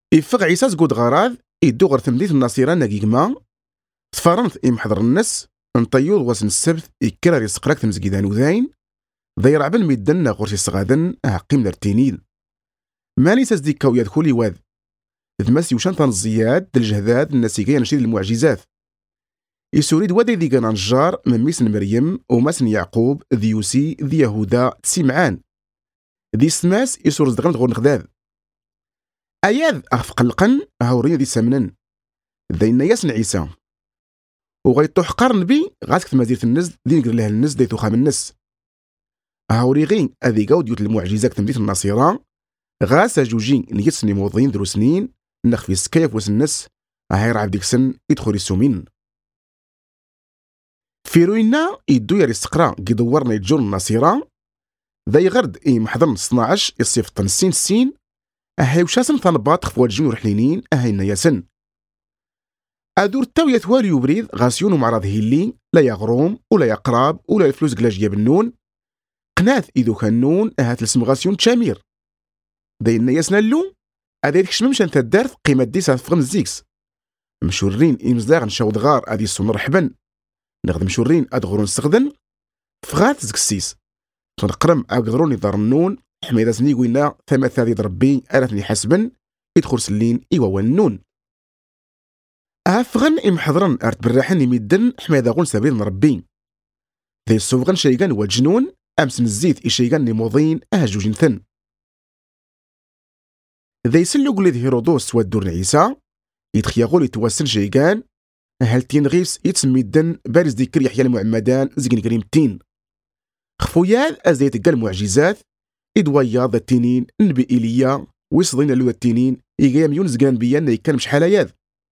يفق عيسى زقود غراض يدو غير تمديت الناصيرة ناكيكما تفرنت محضر النس نطيوض واسن السبت يكرر يسقراك تمزقيدان وذاين ضيرع بن ميدن غورسي الصغادن هقيم لرتينيل ماني تزديك كويات كولي واد ذماس يوشان تنزياد الجهداد النسيقية نشيد المعجزات يسوريد ودي ذي كان نجار من ميسن مريم وماسن يعقوب ذي يوسي ذي يهودا تسيمعان ذي سماس يسور زدغن غور نخداد أياذ أخفق القن هاورين ذي سمنن ذي ياسن عيسى وغيطوح قرن بي غاسك مزيرة النز ذي نقر لها النز ذي توخام النس هاوريغين أذي قاود يوت المعجزات تمديت الناصرة غاسا جوجين نيتسني موضين ذرو سنين نخفي سكايف وسن النس هاير عبديك سن يدخل السومين في روينا يدو ياري السقرا يدورنا يتجور الناصرة ذي غرد محضر 12 يصيف تنسين السين أهي وشاسن ثنباط خفوات جنو رحلينين أهي نياسن أدور التاوية ثوالي وبريد غاسيون ومعراض هيلي لا يغروم ولا يقراب ولا الفلوس قلاج بالنون قناث إذو كانون أهات الاسم غاسيون تشامير ذي النياسنا اللو أذي ذيك شممشان تدارت قيمة ديسا فغن الزيكس مشورين إمزلاغ نشاود غار أذي السون رحبن نغد مشورين أدغرون السغدن فغات زكسيس تنقرم أقدرون يضر النون حميدة سنيقوينا ثما ثادي دربي أرثني حسبن يدخل سلين إيوا والنون أفغن إمحضرن أرت بالراحن يميدن حميدة غون سبيل نربي ذي السوغن شيغان والجنون أمس نزيد إشيغان نموضين أهجوجين ثن ذي سلو قليد هيرودوس ودور عيسى يتخيغول يتوسن شيغان هل تينغيس يتسميدن بارز ديكر يحيى المعمدان زيقن كريمتين خفويال أزيت قال معجزات إدوياض التنين نبي إيليا ويصدين اللو التنين إيقيام يونس قان بيان يكلم شحالاياذ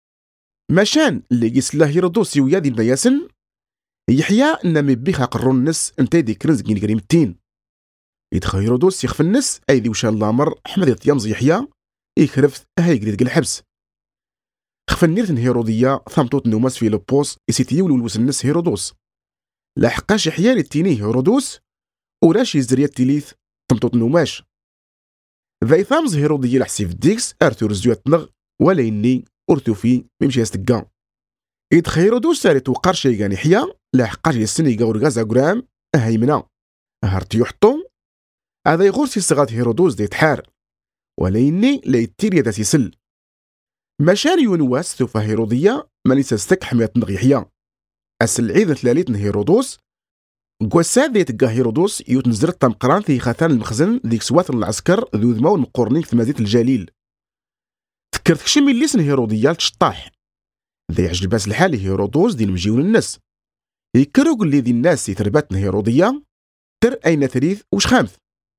ماشان اللي يسلا هيرودوس يويادي البياسن يحيى نمي بيخا قرون النس انتي دي كرنز كين كريم التين يدخل هيرودوس يخف النس ايدي وشان لامر احمد يطيامز يحيى يكرفت هاي قريد الحبس خف النيرتن هيرودية ثامتوت نوماس في لوبوس يسيتيول ولوس النس هيرودوس لاحقاش يحيى للتيني هيرودوس وراش يزريا التليث ثامتوت نوماش ذي ثامز هيرودية لحسيف ديكس ارتور زيوات نغ ولا يني ارتو في ميمشي يستقا يدخل هيرودوس ساري توقار شيغان يحيى لاحقاش يسني يقاور غازا قرام هيمنا هارتي يحطو هذا يغورسي صغات هيرودوس دي تحار وليني لا يتير يدا سيسل مشان يونواس ثوفا هيرودية ماني تستك حمية نغ يحيى أسل عيد ثلاليت هيرودوس قوساد دي تقا هيرودوس يوتنزر التمقران في خاثان المخزن ديك سوات العسكر ذو ذماو المقورنين في مزيت الجليل فكرت كشمي اللي سن هيرودية لتشطاح ذي يعجب باس الحال هيرودوس دي المجيون الناس يكرو قل لي ذي الناس يترباتن هيرودية تر أين ثريث وش خامث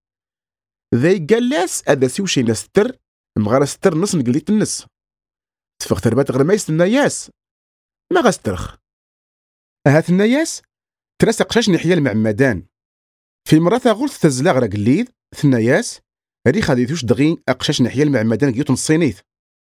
ذي قال لاس أذا سيو شي ناس تر مغارا ستر نص نقليت النس تفق تربات غير مايس الناياس ما غاسترخ هات الناياس تراسق قشاش نحيا المعمدان في مرة غورث تزلا غرا قليد ثناياس ريخا ديتوش دغي أقشاش نحيا المعمدان قيوتن الصينيث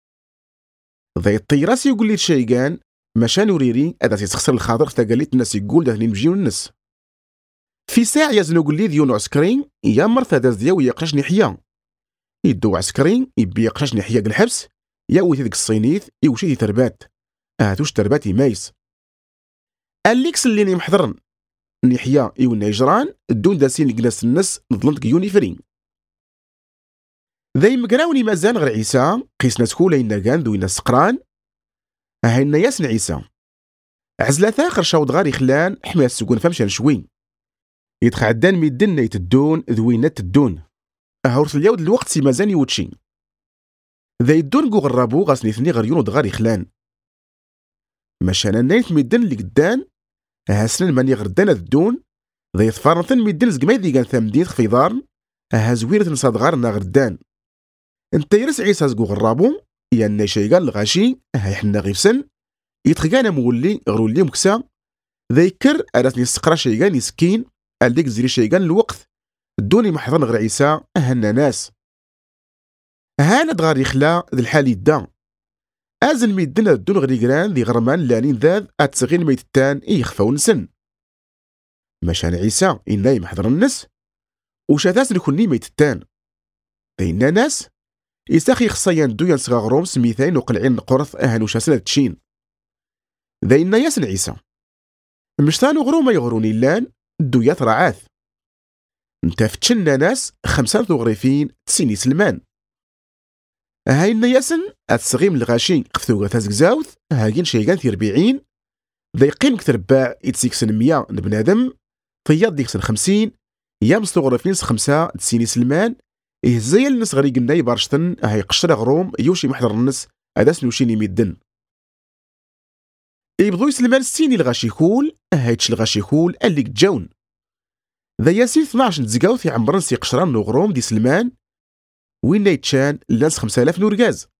ذي الطيراس يقول لي شيغان مشان وريري هذا تيتخسر الخاطر فتاقاليت الناس يقول ده نمجيو النس في ساعة يزنو قول لي ديونو عسكرين يا مرثا داز دياو يقشاش نحيا يدو عسكرين يبي يقشاش نحيا الحبس يا ويث ديك الصينيث يوشي تربات هاتوش ترباتي مايس الليكس اللي محضرن نحيا يونا يجران دون داسين لقناس النس نظلمت كيوني فرين ذي مقراوني مازال غير عيسى قيسنا سكولا يناقان دوينا سقران هاينا ياسن عيسى عزلات آخر شاود غاري خلان حماية السكون فمشان شوي يتخعدان ميدن يتدون ذوينا تدون هورث اليود الوقت سي مازال يوتشي ذي الدون قو غرابو غاسني ثني غير يونو دغاري خلان مشانا نايت ميدن اللي قدان هاسنن ماني غردان الدون ذي يتفارنثن ميدن زقمايدي كان ثامدين في دارن هازويرة نصاد غارنا غردان انت يرس عيسى زقو غرابو يا شيغان الغاشي هاي حنا غير سن يتخقانا مولي غرولي مكسا ذيكر أراتني السقرا شيغان يسكين ألديك زري شيغان الوقت دوني محضن غير عيسى أهنا ناس هانا دغار يخلا ذي الحال يدا أزل ميدنا الدون غريقران ذي غرمان لانين ذاذ أتسغين ميتتان يخفاو نسن مشان عيسى إنا يمحضر الناس وشاتاس نكوني ميتتان بينا ناس إساخي خصيان دويا صغاغروم سميثين وقلعين قرث أهل وشاسلة تشين ذاين ياسن عيسى مشتان غروما يغروني اللان دويا رعاث نتافتشنا ناس 5 غريفين تسيني سلمان هاين ياسن أتسغيم الغاشين قفتوغا تازكزاوث هاكين شيغان في 40 ذايقين كثر باع يتسيكسن 100 بنادم فياض ديكسن 50 يا مستغرفين 5 تسيني سلمان زي الناس غريق الناي بارشتن هاي قشرة غروم يوشي محضر الناس أداس نوشيني ميدن يبضو يسلمان السيني الغاشيكول هايتش الغاشيكول اللي جاون ذا ياسين 12 تزقاو في عمرن سي قشران نغروم دي سلمان وين يتشان لانس 5000 نورغاز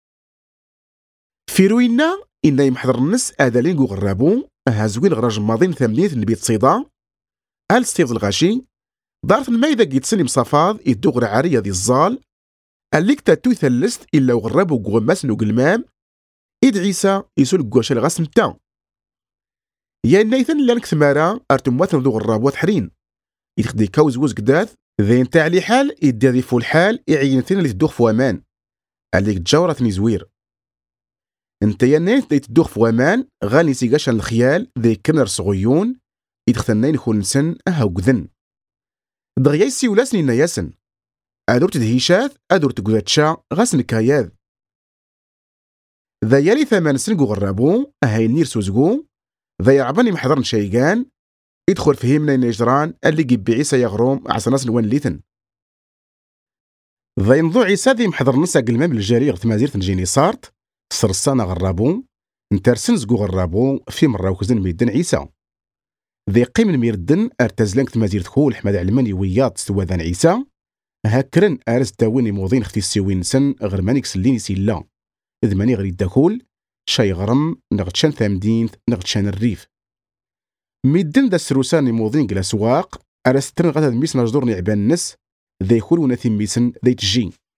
في روينا إنا يمحضر الناس آدالين قو غرابون هازوين غراج ماضين 80 نبيت صيدا آل ستيف الغاشي دارت المايدة قيتسني مصافاض يدو غرعارية دي الزال الليك تاتو ثلست إلا وغرابو قوماس نوغلمام إد عيسى يسول قواشا الغاس متا يا نايثن لانك ثمارا أرتمواتن دو غرابوات حرين يتخدي كوز وز قداث ذين تاع لي حال يدي فو الحال يعينتين اللي تدوخ في امان عليك تجاورتني زوير انت يا نايت دي تدوخ في امان غاني سيقاشا الخيال ذي كنر صغيون يدختنين خول نسن وقذن دغيا يسيولاسني نياسن ادور تدهيشات ادور تقذاتشا غاسن كاياذ ذا يالي 8 سن غرابو هاي نير سوزقو ذا يعبني محضرن شيقان يدخل فهمنا نجران اللي جيب عيسى يغروم عسناس نوان ليثن ذا ينضو عيسى ذي محضر نسا قلمام الجاري غث مازيرت نجيني صارت سرسانا غرابو نترسن زقو غرابو في مرة وكزن ميدن عيسى ذي قيم الميردن ارتزلانك مازيرت خول حمد علماني وياط ستواذان عيسى هاكرن ارز داويني موضين ختي السيوين سن غرمانيك سليني سيلا إذ ماني غريد داكول شاي غرم نغتشان ثامدين نغتشان الريف ميدن دا السروسان موضين قلا سواق أرسترن غدا ميس نجدور نعبان النس ذي خول ونثي ميسن ذي تجي